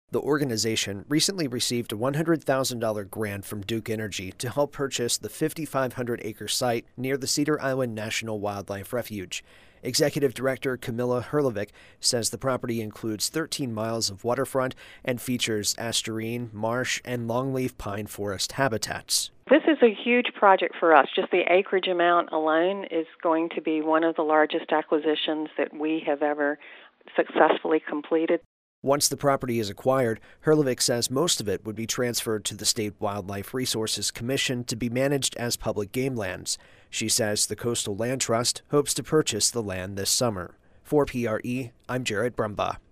The organization recently received a $100,000 grant from Duke Energy to help purchase the 5,500-acre site near the Cedar Island National Wildlife Refuge. Executive Director Camilla Herlevick says the property includes 13 miles of waterfront and features asterine, marsh, and longleaf pine forest habitats. This is a huge project for us. Just the acreage amount alone is going to be one of the largest acquisitions that we have ever successfully completed. Once the property is acquired, Herlevick says most of it would be transferred to the State Wildlife Resources Commission to be managed as public game lands. She says the Coastal Land Trust hopes to purchase the land this summer. For PRE, I'm Jared Brumbaugh.